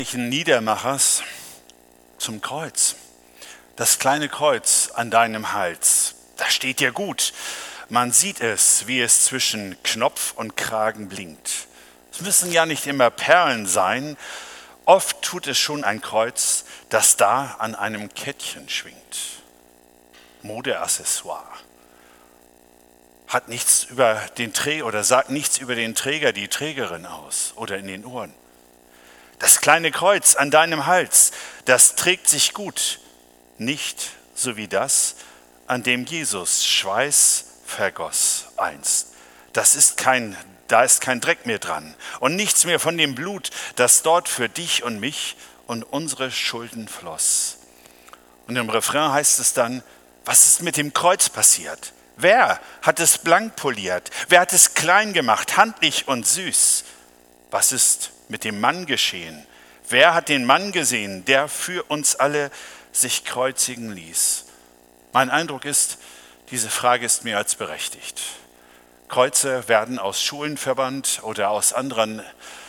Niedermachers zum Kreuz. Das kleine Kreuz an deinem Hals, das steht dir gut. Man sieht es, wie es zwischen Knopf und Kragen blinkt. Es müssen ja nicht immer Perlen sein. Oft tut es schon ein Kreuz, das da an einem Kettchen schwingt. Modeaccessoire. Hat nichts über den Träger oder sagt nichts über den Träger, die Trägerin aus oder in den Ohren. Das kleine Kreuz an deinem Hals, das trägt sich gut, nicht so wie das, an dem Jesus Schweiß vergoss einst. Da ist kein Dreck mehr dran und nichts mehr von dem Blut, das dort für dich und mich und unsere Schulden floss. Und im Refrain heißt es dann, was ist mit dem Kreuz passiert? Wer hat es blank poliert? Wer hat es klein gemacht, handlich und süß? Was ist mit dem Mann geschehen? Wer hat den Mann gesehen, der für uns alle sich kreuzigen ließ? Mein Eindruck ist, diese Frage ist mehr als berechtigt. Kreuze werden aus Schulen verbannt oder aus anderen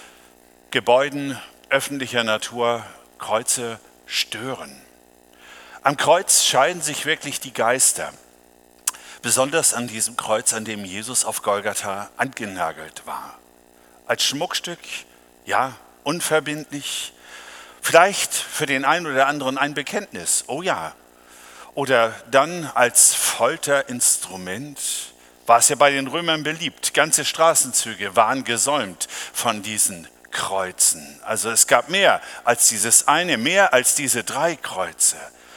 Gebäuden öffentlicher Natur. Kreuze stören. Am Kreuz scheiden sich wirklich die Geister. Besonders an diesem Kreuz, an dem Jesus auf Golgatha angenagelt war. Als Schmuckstück, ja, unverbindlich, vielleicht für den einen oder anderen ein Bekenntnis, oh ja. Oder dann als Folterinstrument war es ja bei den Römern beliebt. Ganze Straßenzüge waren gesäumt von diesen Kreuzen. Also es gab mehr als dieses eine, mehr als diese 3 Kreuze.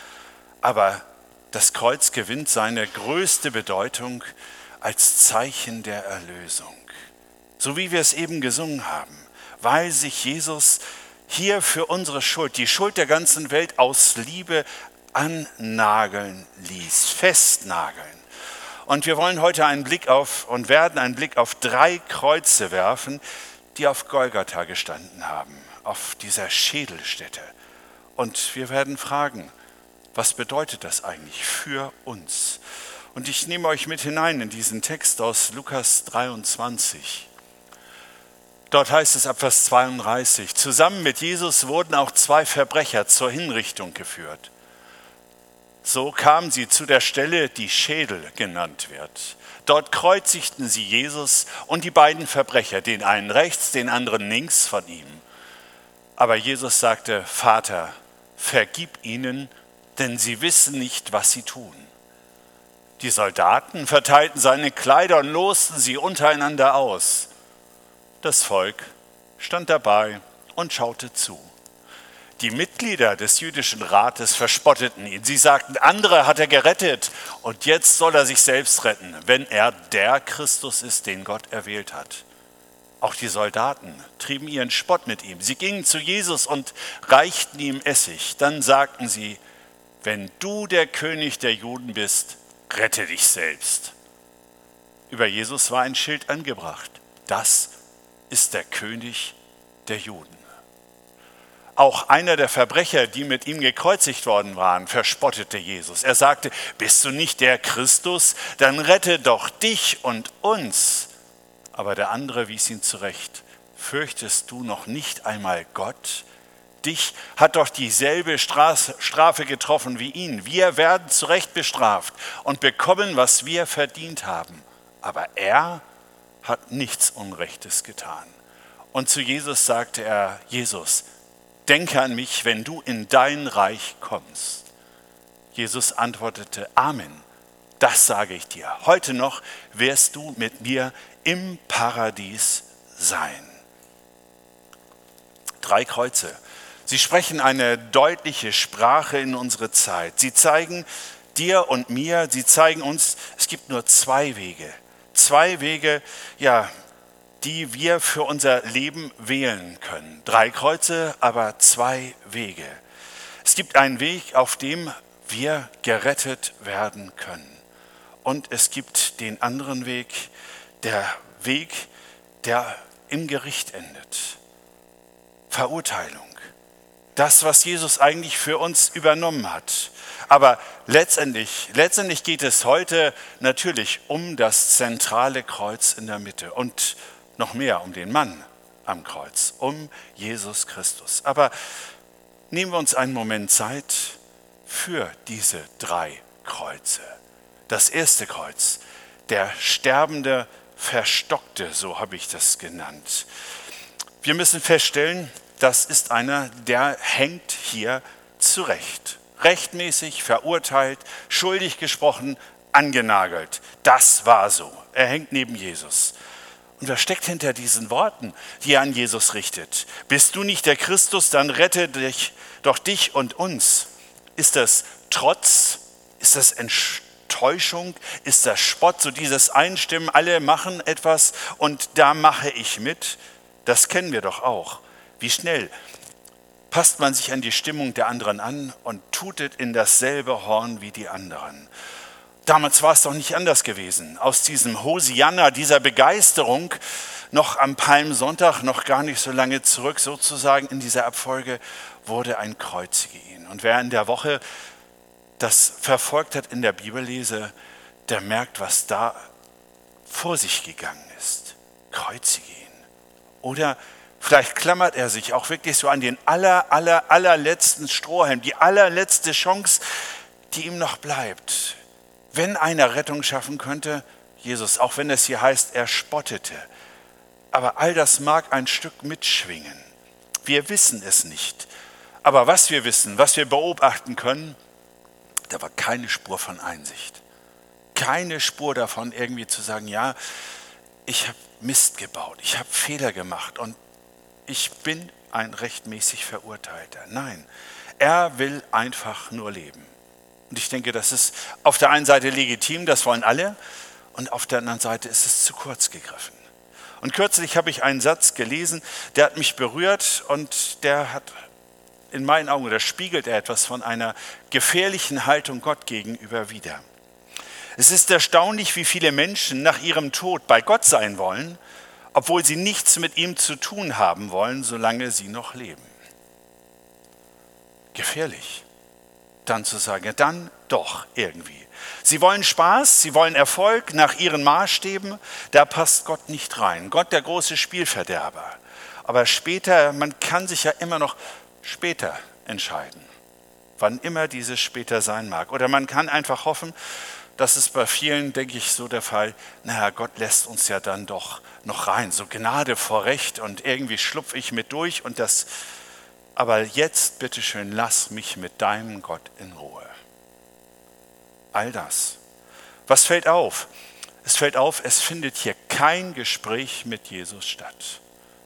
Aber das Kreuz gewinnt seine größte Bedeutung als Zeichen der Erlösung. So wie wir es eben gesungen haben, weil sich Jesus hier für unsere Schuld, die Schuld der ganzen Welt aus Liebe annageln ließ, festnageln. Und wir wollen heute werden einen Blick auf 3 Kreuze werfen, die auf Golgatha gestanden haben, auf dieser Schädelstätte. Und wir werden fragen, was bedeutet das eigentlich für uns? Und ich nehme euch mit hinein in diesen Text aus Lukas 23. Dort heißt es ab Vers 32, zusammen mit Jesus wurden auch 2 Verbrecher zur Hinrichtung geführt. So kamen sie zu der Stelle, die Schädel genannt wird. Dort kreuzigten sie Jesus und die beiden Verbrecher, den einen rechts, den anderen links von ihm. Aber Jesus sagte, Vater, vergib ihnen, denn sie wissen nicht, was sie tun. Die Soldaten verteilten seine Kleider und losten sie untereinander aus. Das Volk stand dabei und schaute zu. Die Mitglieder des jüdischen Rates verspotteten ihn. Sie sagten, andere hat er gerettet und jetzt soll er sich selbst retten, wenn er der Christus ist, den Gott erwählt hat. Auch die Soldaten trieben ihren Spott mit ihm. Sie gingen zu Jesus und reichten ihm Essig. Dann sagten sie, wenn du der König der Juden bist, rette dich selbst. Über Jesus war ein Schild angebracht. Das ist der König der Juden. Auch einer der Verbrecher, die mit ihm gekreuzigt worden waren, verspottete Jesus. Er sagte, bist du nicht der Christus? Dann rette doch dich und uns. Aber der andere wies ihn zurecht. Fürchtest du noch nicht einmal Gott? Dich hat doch dieselbe Strafe getroffen wie ihn. Wir werden zu Recht bestraft und bekommen, was wir verdient haben. Aber er hat nichts Unrechtes getan. Und zu Jesus sagte er, Jesus, denke an mich, wenn du in dein Reich kommst. Jesus antwortete, Amen, das sage ich dir. Heute noch wirst du mit mir im Paradies sein. 3 Kreuze. Sie sprechen eine deutliche Sprache in unsere Zeit. Sie zeigen dir und mir, sie zeigen uns, es gibt nur 2 Wege. 2 Wege, ja, die wir für unser Leben wählen können. 3 Kreuze, aber 2 Wege. Es gibt einen Weg, auf dem wir gerettet werden können. Und es gibt den anderen Weg, der im Gericht endet. Verurteilung. Das, was Jesus eigentlich für uns übernommen hat. Aber letztendlich geht es heute natürlich um das zentrale Kreuz in der Mitte und noch mehr um den Mann am Kreuz, um Jesus Christus. Aber nehmen wir uns einen Moment Zeit für diese 3 Kreuze. Das erste Kreuz, der sterbende Verstockte, so habe ich das genannt. Wir müssen feststellen, das ist einer, der hängt hier zurecht. Rechtmäßig verurteilt, schuldig gesprochen, angenagelt. Das war so. Er hängt neben Jesus. Und was steckt hinter diesen Worten, die er an Jesus richtet? Bist du nicht der Christus, dann rette doch dich und uns. Ist das Trotz? Ist das Enttäuschung? Ist das Spott? So dieses Einstimmen, alle machen etwas und da mache ich mit. Das kennen wir doch auch. Wie schnell passt man sich an die Stimmung der anderen an und tutet in dasselbe Horn wie die anderen. Damals war es doch nicht anders gewesen. Aus diesem Hosianna, dieser Begeisterung, noch am Palmsonntag, noch gar nicht so lange zurück, sozusagen in dieser Abfolge, wurde ein Kreuzige ihn. Und wer in der Woche das verfolgt hat in der Bibellese, der merkt, was da vor sich gegangen ist. Kreuzige ihn. Oder vielleicht klammert er sich auch wirklich so an den allerletzten Strohhalm, die allerletzte Chance, die ihm noch bleibt. Wenn einer Rettung schaffen könnte, Jesus, auch wenn es hier heißt, er spottete. Aber all das mag ein Stück mitschwingen. Wir wissen es nicht. Aber was wir wissen, was wir beobachten können, da war keine Spur von Einsicht. Keine Spur davon, irgendwie zu sagen, ja, ich habe Mist gebaut, ich habe Fehler gemacht und ich bin ein rechtmäßig Verurteilter. Nein, er will einfach nur leben. Und ich denke, das ist auf der einen Seite legitim, das wollen alle, und auf der anderen Seite ist es zu kurz gegriffen. Und kürzlich habe ich einen Satz gelesen, der hat mich berührt und der hat in meinen Augen, oder spiegelt er etwas von einer gefährlichen Haltung Gott gegenüber wider. Es ist erstaunlich, wie viele Menschen nach ihrem Tod bei Gott sein wollen, obwohl sie nichts mit ihm zu tun haben wollen, solange sie noch leben. Gefährlich, dann zu sagen, ja, dann doch irgendwie. Sie wollen Spaß, sie wollen Erfolg nach ihren Maßstäben, da passt Gott nicht rein. Gott, der große Spielverderber. Aber später, man kann sich ja immer noch später entscheiden, wann immer dieses später sein mag. Oder man kann einfach hoffen, das ist bei vielen, denke ich, so der Fall, naja, Gott lässt uns ja dann doch noch rein, so Gnade vor Recht und irgendwie schlupfe ich mit durch und das, aber jetzt bitteschön, lass mich mit deinem Gott in Ruhe. All das. Was fällt auf? Es fällt auf, es findet hier kein Gespräch mit Jesus statt.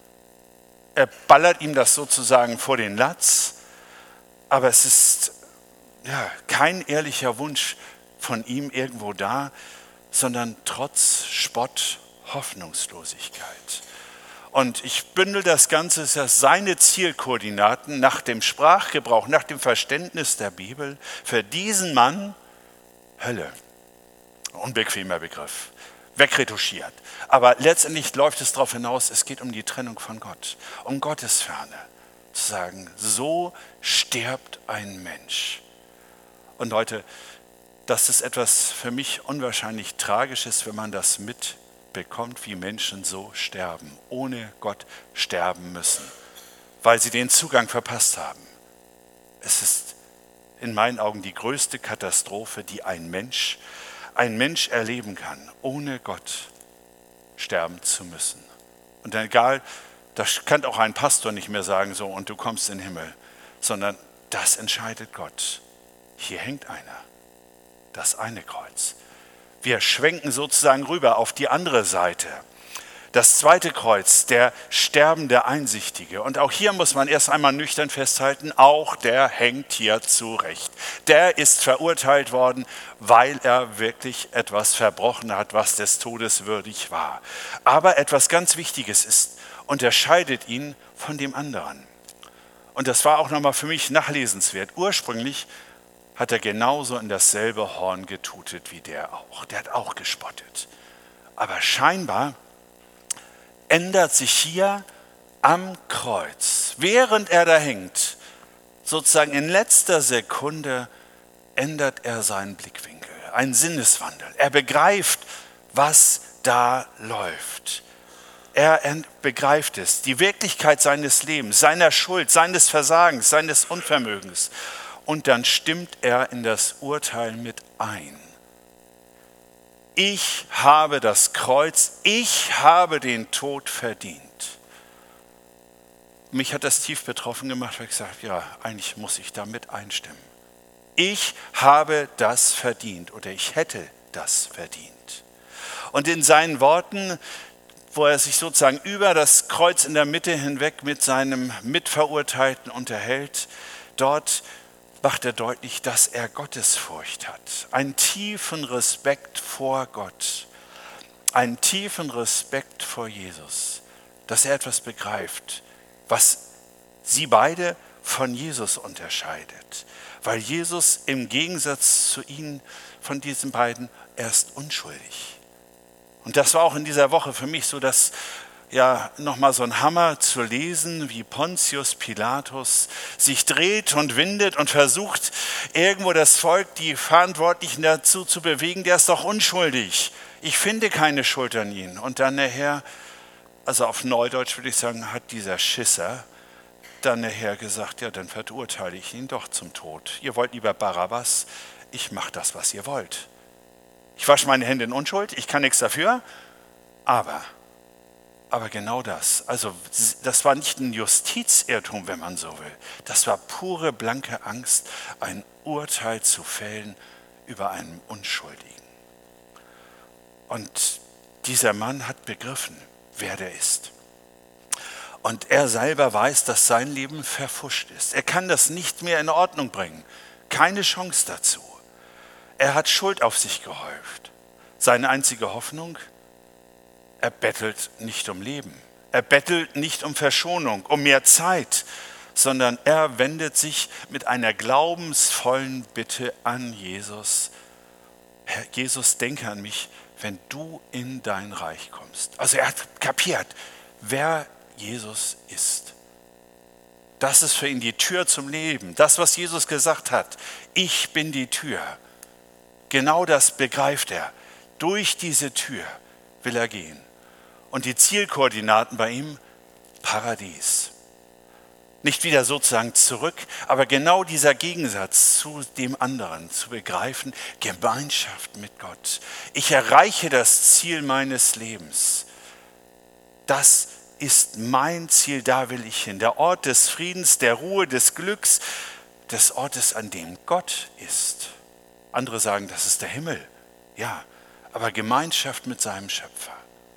Er ballert ihm das sozusagen vor den Latz, aber es ist ja kein ehrlicher Wunsch von ihm irgendwo da, sondern trotz Spott Hoffnungslosigkeit. Und ich bündel das Ganze, dass seine Zielkoordinaten nach dem Sprachgebrauch, nach dem Verständnis der Bibel für diesen Mann Hölle. Unbequemer Begriff, wegretuschiert. Aber letztendlich läuft es darauf hinaus, es geht um die Trennung von Gott, um Gottesferne. Zu sagen, so stirbt ein Mensch. Und Leute, das ist etwas für mich unwahrscheinlich Tragisches, wenn man das mitbekommt, wie Menschen so sterben, ohne Gott sterben müssen, weil sie den Zugang verpasst haben. Es ist in meinen Augen die größte Katastrophe, die ein Mensch erleben kann, ohne Gott sterben zu müssen. Und egal, das kann auch ein Pastor nicht mehr sagen, so und du kommst in den Himmel, sondern das entscheidet Gott. Hier hängt einer. Das eine Kreuz. Wir schwenken sozusagen rüber auf die andere Seite. Das zweite Kreuz, der sterbende Einsichtige. Und auch hier muss man erst einmal nüchtern festhalten, auch der hängt hier zurecht. Der ist verurteilt worden, weil er wirklich etwas verbrochen hat, was des Todes würdig war. Aber etwas ganz Wichtiges ist, unterscheidet ihn von dem anderen. Und das war auch nochmal für mich nachlesenswert. Ursprünglich hat er genauso in dasselbe Horn getutet wie der auch. Der hat auch gespottet. Aber scheinbar ändert sich hier am Kreuz, während er da hängt, sozusagen in letzter Sekunde ändert er seinen Blickwinkel, einen Sinneswandel. Er begreift, was da läuft. Er begreift es, die Wirklichkeit seines Lebens, seiner Schuld, seines Versagens, seines Unvermögens. Und dann stimmt er in das Urteil mit ein. Ich habe das Kreuz, ich habe den Tod verdient. Mich hat das tief betroffen gemacht, weil ich gesagt habe, ja, eigentlich muss ich damit einstimmen. Ich habe das verdient oder ich hätte das verdient. Und in seinen Worten, wo er sich sozusagen über das Kreuz in der Mitte hinweg mit seinem Mitverurteilten unterhält, dort macht er deutlich, dass er Gottesfurcht hat. Einen tiefen Respekt vor Gott, einen tiefen Respekt vor Jesus, dass er etwas begreift, was sie beide von Jesus unterscheidet. Weil Jesus im Gegensatz zu ihnen, von diesen beiden, er ist unschuldig. Und das war auch in dieser Woche für mich so, dass ja nochmal so ein Hammer zu lesen, wie Pontius Pilatus sich dreht und windet und versucht, irgendwo das Volk, die Verantwortlichen dazu zu bewegen, der ist doch unschuldig. Ich finde keine Schuld an ihn. Und dann nachher, also auf Neudeutsch würde ich sagen, hat dieser Schisser dann nachher gesagt, ja, dann verurteile ich ihn doch zum Tod. Ihr wollt lieber Barabbas, ich mache das, was ihr wollt. Ich wasche meine Hände in Unschuld, ich kann nichts dafür, aber genau das, also das war nicht ein Justizirrtum, wenn man so will. Das war pure, blanke Angst, ein Urteil zu fällen über einen Unschuldigen. Und dieser Mann hat begriffen, wer der ist. Und er selber weiß, dass sein Leben verpfuscht ist. Er kann das nicht mehr in Ordnung bringen. Keine Chance dazu. Er hat Schuld auf sich gehäuft. Seine einzige Hoffnung? Er bettelt nicht um Leben. Er bettelt nicht um Verschonung, um mehr Zeit, sondern er wendet sich mit einer glaubensvollen Bitte an Jesus. Herr Jesus, denke an mich, wenn du in dein Reich kommst. Also er hat kapiert, wer Jesus ist. Das ist für ihn die Tür zum Leben. Das, was Jesus gesagt hat, ich bin die Tür. Genau das begreift er. Durch diese Tür will er gehen. Und die Zielkoordinaten bei ihm, Paradies. Nicht wieder sozusagen zurück, aber genau dieser Gegensatz zu dem anderen, zu begreifen, Gemeinschaft mit Gott. Ich erreiche das Ziel meines Lebens. Das ist mein Ziel, da will ich hin. Der Ort des Friedens, der Ruhe, des Glücks, des Ortes, an dem Gott ist. Andere sagen, das ist der Himmel. Ja, aber Gemeinschaft mit seinem Schöpfer.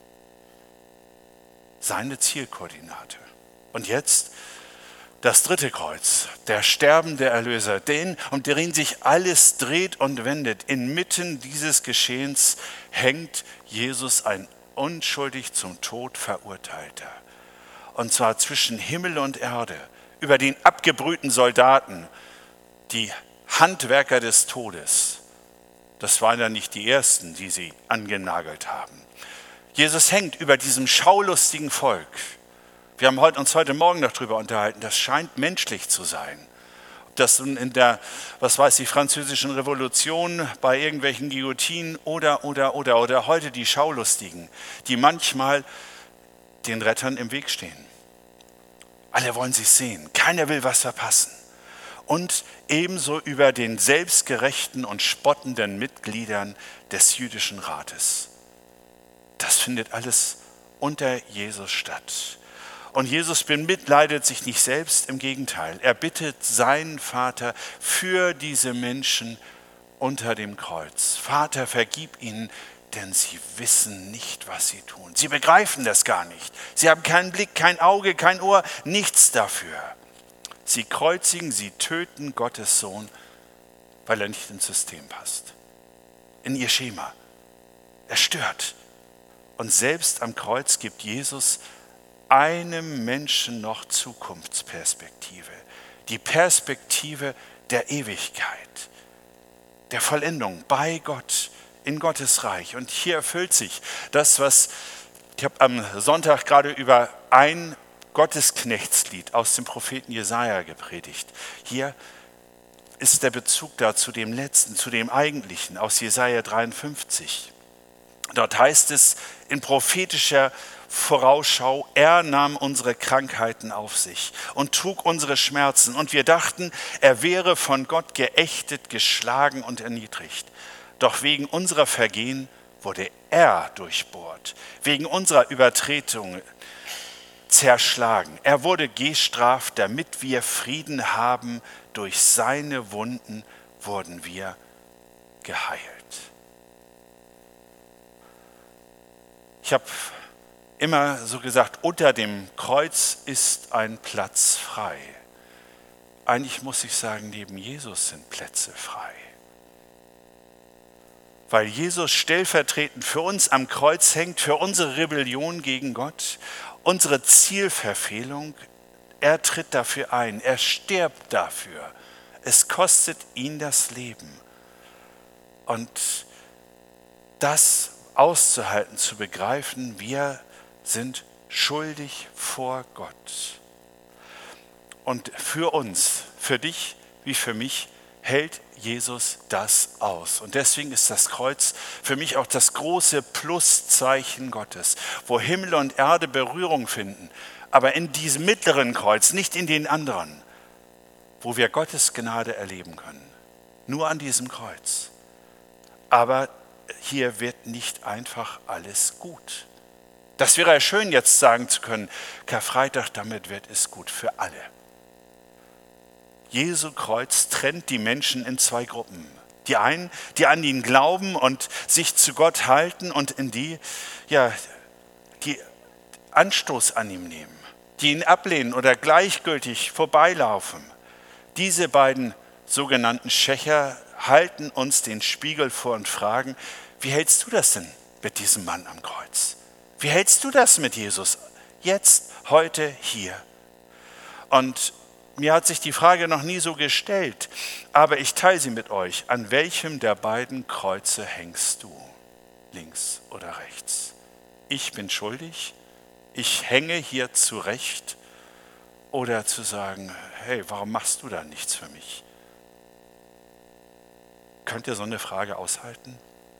Seine Zielkoordinate. Und jetzt das dritte Kreuz, der sterbende Erlöser, den, um den sich alles dreht und wendet. Inmitten dieses Geschehens hängt Jesus, ein unschuldig zum Tod Verurteilter. Und zwar zwischen Himmel und Erde, über den abgebrühten Soldaten, die Handwerker des Todes. Das waren ja nicht die ersten, die sie angenagelt haben. Jesus hängt über diesem schaulustigen Volk. Wir haben uns heute Morgen noch darüber unterhalten, das scheint menschlich zu sein. Ob das nun in der, französischen Revolution, bei irgendwelchen Guillotinen oder heute die Schaulustigen, die manchmal den Rettern im Weg stehen. Alle wollen sich sehen, keiner will was verpassen. Und ebenso über den selbstgerechten und spottenden Mitgliedern des jüdischen Rates. Das findet alles unter Jesus statt. Und Jesus bemitleidet sich nicht selbst, im Gegenteil. Er bittet seinen Vater für diese Menschen unter dem Kreuz. Vater, vergib ihnen, denn sie wissen nicht, was sie tun. Sie begreifen das gar nicht. Sie haben keinen Blick, kein Auge, kein Ohr, nichts dafür. Sie kreuzigen, sie töten Gottes Sohn, weil er nicht ins System passt. In ihr Schema. Er stört. Und selbst am Kreuz gibt Jesus einem Menschen noch Zukunftsperspektive. Die Perspektive der Ewigkeit, der Vollendung bei Gott, in Gottes Reich. Und hier erfüllt sich das, was ich habe am Sonntag gerade über ein Gottesknechtslied aus dem Propheten Jesaja gepredigt. Hier ist der Bezug da zu dem letzten, zu dem eigentlichen aus Jesaja 53. Dort heißt es in prophetischer Vorausschau, er nahm unsere Krankheiten auf sich und trug unsere Schmerzen. Und wir dachten, er wäre von Gott geächtet, geschlagen und erniedrigt. Doch wegen unserer Vergehen wurde er durchbohrt, wegen unserer Übertretungen zerschlagen. Er wurde gestraft, damit wir Frieden haben. Durch seine Wunden wurden wir geheilt. Ich habe immer so gesagt, unter dem Kreuz ist ein Platz frei. Eigentlich muss ich sagen, neben Jesus sind Plätze frei. Weil Jesus stellvertretend für uns am Kreuz hängt, für unsere Rebellion gegen Gott, unsere Zielverfehlung. Er tritt dafür ein, er stirbt dafür. Es kostet ihn das Leben. Und das auszuhalten, zu begreifen, wir sind schuldig vor Gott. Und für uns, für dich wie für mich, hält Jesus das aus. Und deswegen ist das Kreuz für mich auch das große Pluszeichen Gottes, wo Himmel und Erde Berührung finden. Aber in diesem mittleren Kreuz, nicht in den anderen, wo wir Gottes Gnade erleben können. Nur an diesem Kreuz. Aber hier wird nicht einfach alles gut. Das wäre ja schön, jetzt sagen zu können, Karfreitag, damit wird es gut für alle. Jesu Kreuz trennt die Menschen in zwei Gruppen. Die einen, die an ihn glauben und sich zu Gott halten und in die Anstoß an ihm nehmen, die ihn ablehnen oder gleichgültig vorbeilaufen. Diese beiden sogenannten Schächer halten uns den Spiegel vor und fragen, wie hältst du das denn mit diesem Mann am Kreuz? Wie hältst du das mit Jesus? Jetzt, heute, hier. Und mir hat sich die Frage noch nie so gestellt, aber ich teile sie mit euch. An welchem der beiden Kreuze hängst du? Links oder rechts? Ich bin schuldig, ich hänge hier zurecht. Oder zu sagen, hey, warum machst du da nichts für mich? Könnt ihr so eine Frage aushalten?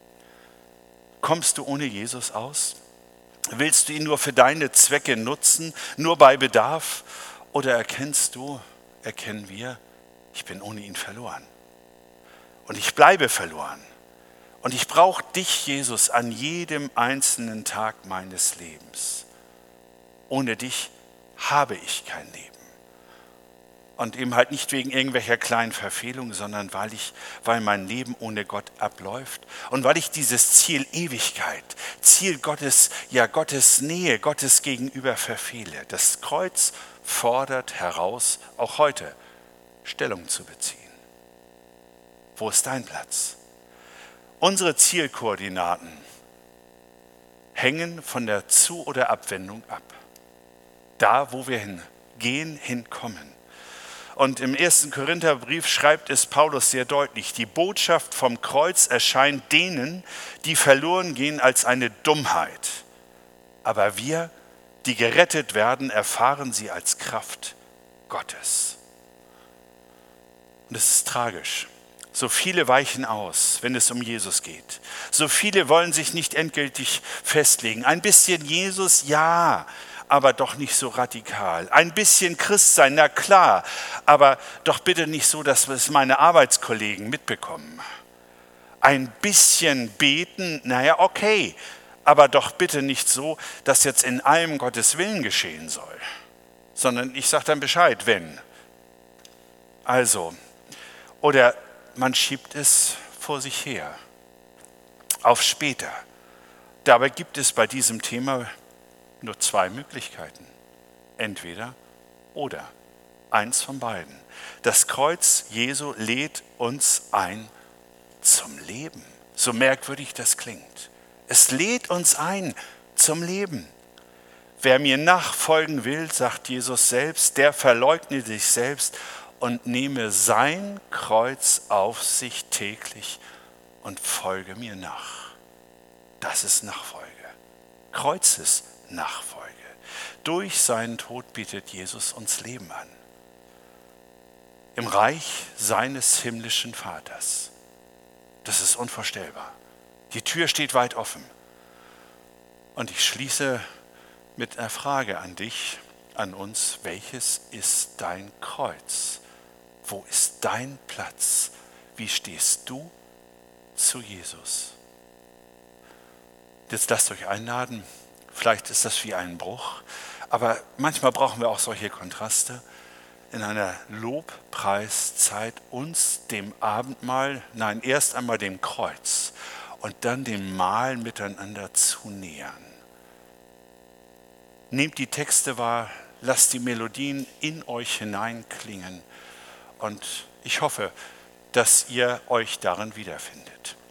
Kommst du ohne Jesus aus? Willst du ihn nur für deine Zwecke nutzen, nur bei Bedarf? Oder erkennen wir, ich bin ohne ihn verloren. Und ich bleibe verloren. Und ich brauche dich, Jesus, an jedem einzelnen Tag meines Lebens. Ohne dich habe ich kein Leben. Und eben halt nicht wegen irgendwelcher kleinen Verfehlungen, sondern weil mein Leben ohne Gott abläuft und weil ich dieses Ziel Ewigkeit, Ziel Gottes, Gottes Nähe, Gottes gegenüber verfehle. Das Kreuz fordert heraus, auch heute Stellung zu beziehen. Wo ist dein Platz? Unsere Zielkoordinaten hängen von der Zu- oder Abwendung ab. Da, wo wir hingehen, hinkommen. Und im 1. Korintherbrief schreibt es Paulus sehr deutlich, die Botschaft vom Kreuz erscheint denen, die verloren gehen, als eine Dummheit. Aber wir, die gerettet werden, erfahren sie als Kraft Gottes. Und es ist tragisch. So viele weichen aus, wenn es um Jesus geht. So viele wollen sich nicht endgültig festlegen. Ein bisschen Jesus, ja, aber doch nicht so radikal. Ein bisschen Christsein, na klar, aber doch bitte nicht so, dass es meine Arbeitskollegen mitbekommen. Ein bisschen beten, naja, okay, aber doch bitte nicht so, dass jetzt in allem Gottes Willen geschehen soll. Sondern ich sage dann Bescheid, wenn. Also, oder man schiebt es vor sich her, auf später. Dabei gibt es bei diesem Thema nur zwei Möglichkeiten. Entweder oder. Eins von beiden. Das Kreuz Jesu lädt uns ein zum Leben. So merkwürdig das klingt. Es lädt uns ein zum Leben. Wer mir nachfolgen will, sagt Jesus selbst, der verleugne sich selbst und nehme sein Kreuz auf sich täglich und folge mir nach. Das ist Nachfolge. Kreuzesnachfolge. Durch seinen Tod bietet Jesus uns Leben an. Im Reich seines himmlischen Vaters. Das ist unvorstellbar. Die Tür steht weit offen. Und ich schließe mit einer Frage an dich, an uns. Welches ist dein Kreuz? Wo ist dein Platz? Wie stehst du zu Jesus? Jetzt lasst euch einladen. Vielleicht ist das wie ein Bruch, aber manchmal brauchen wir auch solche Kontraste. In einer Lobpreiszeit uns dem Abendmahl, nein, erst einmal dem Kreuz und dann dem Mahl miteinander zu nähern. Nehmt die Texte wahr, lasst die Melodien in euch hineinklingen und ich hoffe, dass ihr euch darin wiederfindet.